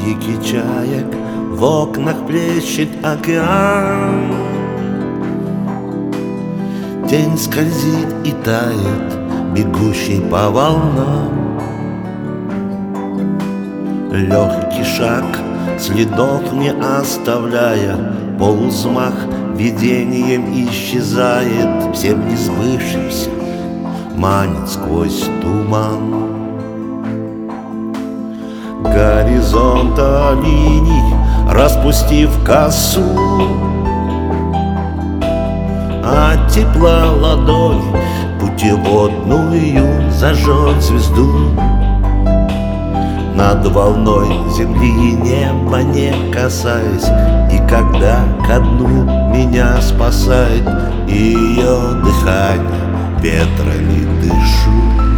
Крики чаек, в окнах плещет океан. Тень скользит и тает, бегущий по волнам. Легкий шаг, следов не оставляя, полузмах видением исчезает, всем несбывшимся манит сквозь туман. Горизонта линий, распустив косу, от тепла ладони путеводную зажжет звезду. Над волной земли неба не касаясь, и когда ко дну меня спасает ее дыхание, ветрами дышу.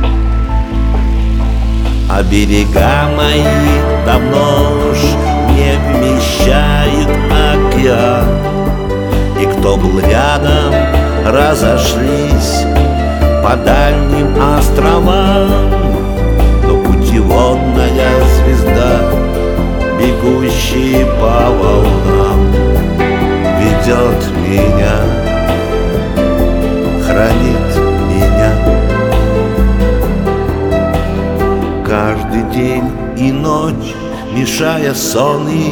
А берега мои давно уж не вмещают океан, и кто был рядом, разошлись по дальним островам. Но путеводная звезда, бегущая по волнам, ведет меня, хранит меня. Каждый день и ночь, мешая сон и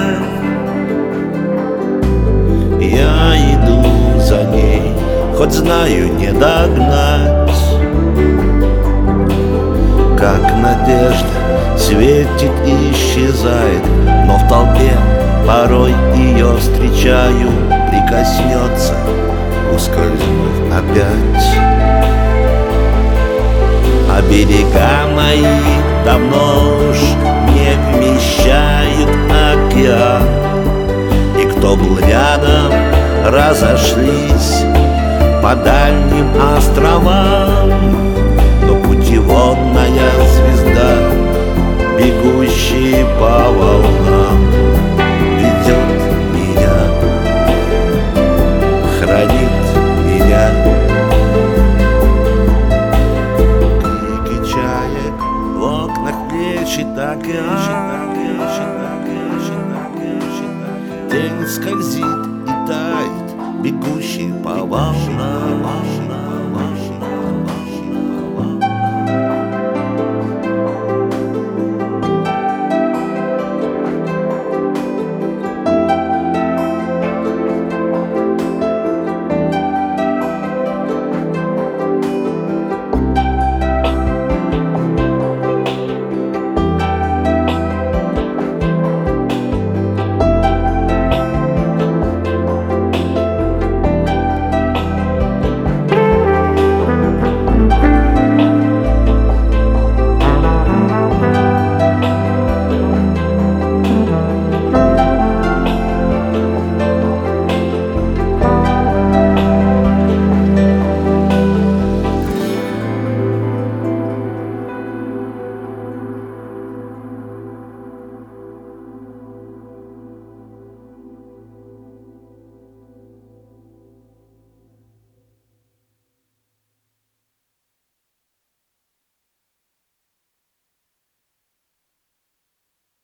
я иду за ней, хоть знаю не догнать. Как надежда светит и исчезает, но в толпе порой ее встречаю, прикоснется, ускользнув опять. А берега мои давно уж не вмещают океан, и кто был рядом, разошлись по дальним островам. Но путеводная звезда, бегущая по